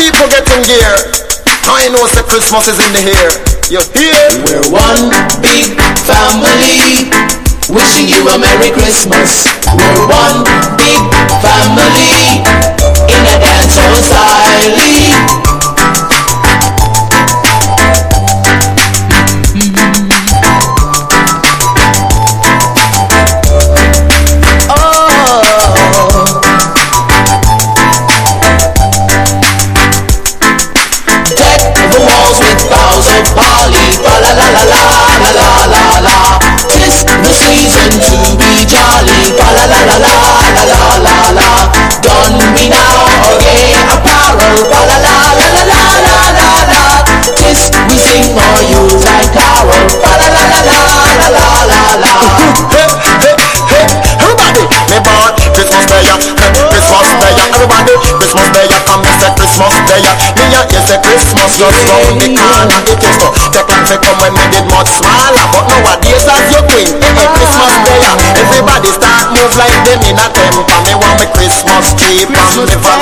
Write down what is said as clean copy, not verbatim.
people getting gear. I know say Christmas is in the air. You hear? We're one big family, wishing you a Merry Christmas. We're one big family, in a dancehall style. Christmas just round the corner. It used to take long to come when we did much smaller, but nowadays as you queen, Christmas day, everybody start move like them in a temper. Me want me Christmas tree from the